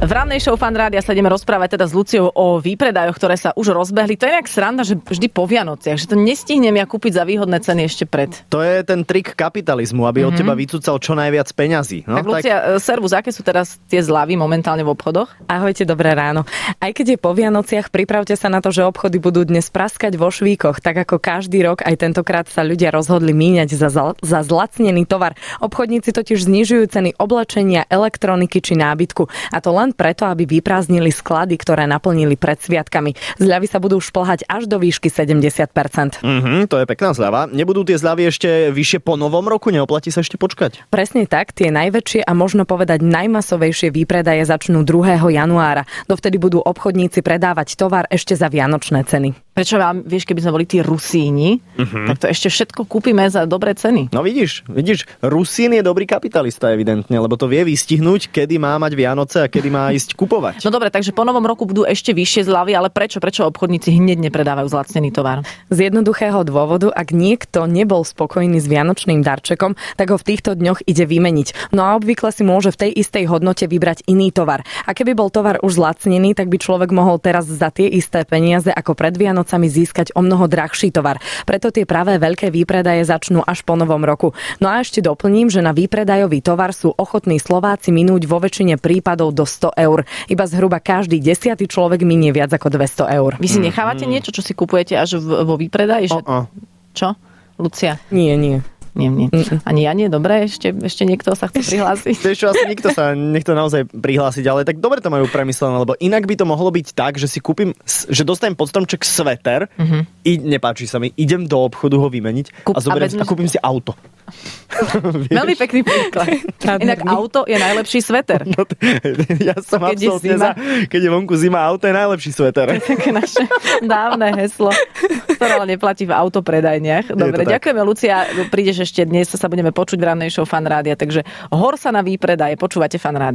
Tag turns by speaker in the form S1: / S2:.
S1: V rannej show Fan Rádia sa ideme rozprávať teda s Luciou o výpredajoch, ktoré sa už rozbehli. To je nejak sranda, že vždy po Vianociach, že to nestihnem ja kúpiť za výhodné ceny ešte pred.
S2: To je ten trik kapitalizmu, aby od teba vycúcal čo najviac peňazí. No,
S1: tak Lucia, servus, aké sú teraz tie zľavy momentálne v obchodoch?
S3: Ahojte, dobré ráno. Aj keď je po Vianociach, pripravte sa na to, že obchody budú dnes praskať vo švíkoch, tak ako každý rok, aj tentokrát sa ľudia rozhodli míňať za zlacnený tovar. Obchodníci totiž znižujú ceny oblečenia, elektroniky či nábytku. A to len preto, aby vyprázdnili sklady, ktoré naplnili pred sviatkami. Zľavy sa budú šplhať až do výšky 70%.
S2: To je pekná zľava. Nebudú tie zľavy ešte vyššie po novom roku? Neoplatí sa ešte počkať?
S3: Presne tak, tie najväčšie a možno povedať najmasovejšie výpredaje začnú 2. januára. Dovtedy budú obchodníci predávať tovar ešte za vianočné ceny.
S1: Prečo vám, vieš, keby sme boli tí Rusíni, tak to ešte všetko kúpime za dobré ceny.
S2: No vidíš, Rusín je dobrý kapitalista evidentne, lebo to vie vystihnúť, kedy má mať Vianoce a kedy má ísť kupovať.
S1: No dobre, takže po novom roku budú ešte vyššie zľavy, ale prečo obchodníci hneď nepredávajú zlacnený tovar?
S3: Z jednoduchého dôvodu, ak niekto nebol spokojný s vianočným darčekom, tak ho v týchto dňoch ide vymeniť. No a obvykle si môže v tej istej hodnote vybrať iný tovar. A keby bol tovar už zlacnený, tak by človek mohol teraz za tie isté peniaze ako pred Vianocami získať o mnoho drahší tovar. Preto tie pravé veľké výpredaje začnú až po novom roku. No a ešte doplním, že na výpredajový tovar sú ochotní Slováci minúť vo väčšine prípadov do 100 eur. Iba zhruba každý 10. človek minie viac ako 200 eur.
S1: Vy si nechávate niečo, čo si kupujete až vo výpredaji? Čo? Lucia?
S3: Nie.
S1: Nie. Ani ja nie, dobre, ešte niekto sa chce prihlásiť.
S2: Ešte asi nikto sa nechce naozaj prihlásiť, ale tak dobre to majú premyslené, lebo inak by to mohlo byť tak, že si kúpim, že dostanem pod stromček sveter i nepáči sa mi, idem do obchodu ho vymeniť a kúpim si auto.
S1: Veľmi pekný príklad. Inak auto je najlepší sveter.
S2: No, ja som absolútne za, keď je vonku zima, auto je najlepší sveter.
S1: To je také naše dávne heslo, ktoré ale neplatí v autopredajniach. Dobre, ďakujeme, Lucia. Prídeš ešte dnes, sa budeme počuť v rannej show Fan Rádia, takže hor sa na výpredaje. Počúvate Fan Rádia.